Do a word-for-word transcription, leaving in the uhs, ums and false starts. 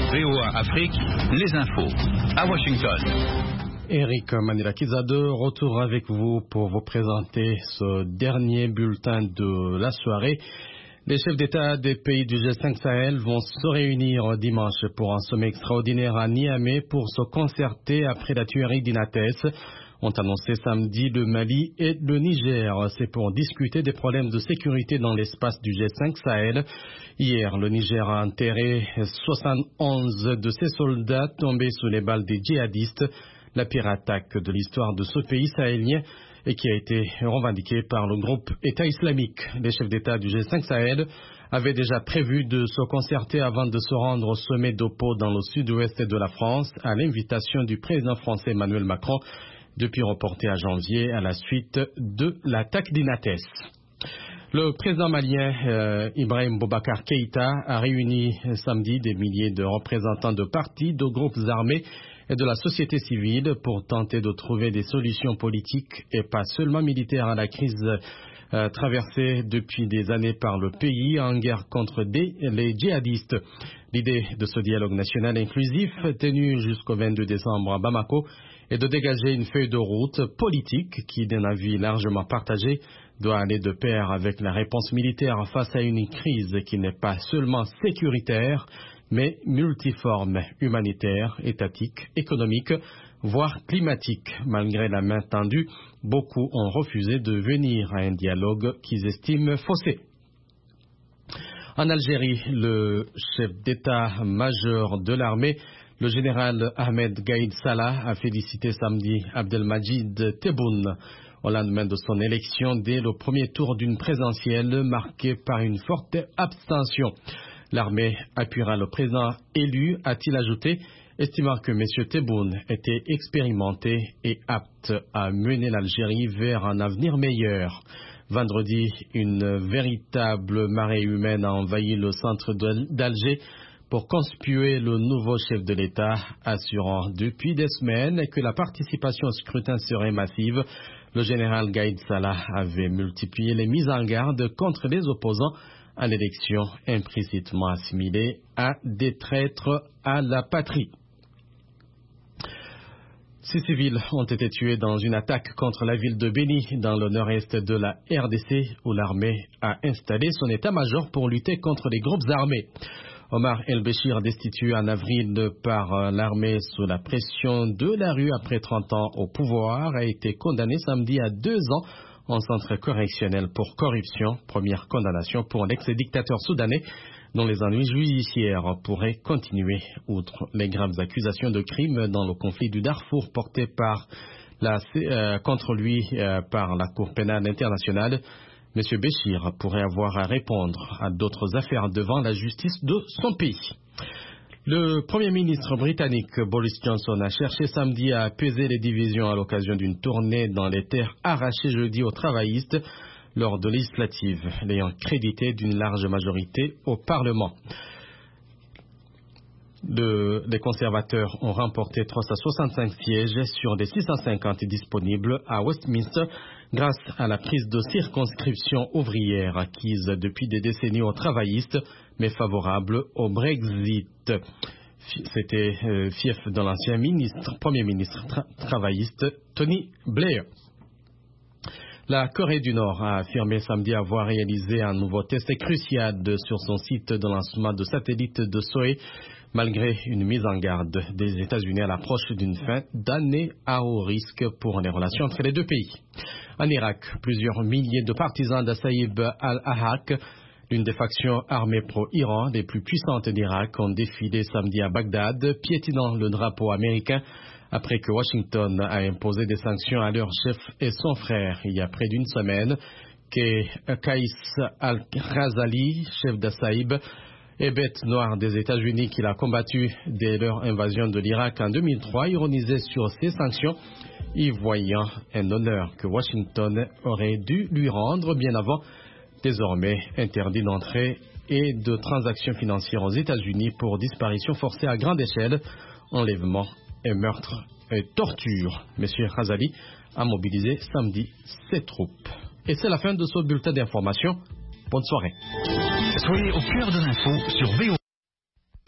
V O A Afrique, les infos. À Washington. Eric Manilakisa de retour avec vous pour vous présenter ce dernier bulletin de la soirée. Les chefs d'État des pays du G cinq Sahel vont se réunir dimanche pour un sommet extraordinaire à Niamey pour se concerter après la tuerie d'Inates. Ont annoncé samedi le Mali et le Niger. C'est pour discuter des problèmes de sécurité dans l'espace du G cinq Sahel. Hier, le Niger a enterré soixante et onze de ses soldats tombés sous les balles des djihadistes. La pire attaque de l'histoire de ce pays sahélien et qui a été revendiquée par le groupe État islamique. Les chefs d'État du G cinq Sahel avaient déjà prévu de se concerter avant de se rendre au sommet d'Oppo dans le sud-ouest de la France à l'invitation du président français Emmanuel Macron, depuis reporté à janvier à la suite de l'attaque d'Inates. Le président malien euh, Ibrahim Boubacar Keïta a réuni samedi des milliers de représentants de partis, de groupes armés et de la société civile pour tenter de trouver des solutions politiques et pas seulement militaires à la crise euh, traversée depuis des années par le pays en guerre contre des, les djihadistes. L'idée de ce dialogue national inclusif tenu jusqu'au vingt-deux décembre à Bamako est de dégager une feuille de route politique qui, d'un avis largement partagé, doit aller de pair avec la réponse militaire face à une crise qui n'est pas seulement sécuritaire, mais multiforme, humanitaire, étatique, économique, voire climatique. Malgré la main tendue, beaucoup ont refusé de venir à un dialogue qu'ils estiment faussé. En Algérie, le chef d'état-major de l'armée, le général Ahmed Gaïd Salah, a félicité samedi Abdelmajid Tebboune au lendemain de son élection dès le premier tour d'une présidentielle marquée par une forte abstention. L'armée appuiera le président élu, a-t-il ajouté, estimant que M. Tebboune était expérimenté et apte à mener l'Algérie vers un avenir meilleur. Vendredi, une véritable marée humaine a envahi le centre d'Alger pour conspuer le nouveau chef de l'État, assurant depuis des semaines que la participation au scrutin serait massive. Le général Gaïd Salah avait multiplié les mises en garde contre les opposants à l'élection, implicitement assimilés à des traîtres à la patrie. Six civils ont été tués dans une attaque contre la ville de Béni, dans le nord-est de la R D C, où l'armée a installé son état-major pour lutter contre les groupes armés. Omar El-Béchir, destitué en avril par l'armée sous la pression de la rue après trente ans au pouvoir, a été condamné samedi à deux ans en centre correctionnel pour corruption, première condamnation pour l'ex-dictateur soudanais dont les ennuis judiciaires pourraient continuer. Outre les graves accusations de crimes dans le conflit du Darfour portées par la, euh, contre lui euh, par la Cour pénale internationale, M. Béchir pourrait avoir à répondre à d'autres affaires devant la justice de son pays. Le Premier ministre britannique Boris Johnson a cherché samedi à apaiser les divisions à l'occasion d'une tournée dans les terres arrachées jeudi aux travaillistes lors de législatives, l'ayant crédité d'une large majorité au Parlement. Le, les conservateurs ont remporté trois cent soixante-cinq sièges sur les six cent cinquante disponibles à Westminster grâce à la prise de circonscription ouvrière acquise depuis des décennies aux travaillistes, mais favorable au Brexit. C'était euh, fief de l'ancien ministre, premier ministre tra travailliste Tony Blair. La Corée du Nord a affirmé samedi avoir réalisé un nouveau test crucial sur son site de lancement de satellites de Sohae, malgré une mise en garde des États-Unis à l'approche d'une fin d'année à haut risque pour les relations entre les deux pays. En Irak, plusieurs milliers de partisans d'Assaïb al-Ahaq, l'une des factions armées pro-Iran les plus puissantes d'Irak, ont défilé samedi à Bagdad, piétinant le drapeau américain après que Washington a imposé des sanctions à leur chef et son frère il y a près d'une semaine, que Kaïs al-Razali, chef d'Assaïb, et bête noire des États-Unis qu'il a combattu dès leur invasion de l'Irak en deux mille trois, ironisait sur ces sanctions, y voyant un honneur que Washington aurait dû lui rendre bien avant, désormais interdit d'entrée et de transactions financières aux États-Unis pour disparition forcée à grande échelle, enlèvement et meurtre et torture. Monsieur Razali a mobilisé samedi ses troupes. Et c'est la fin de ce bulletin d'information. Bonne soirée. Soyez au cœur de l'info sur V O A.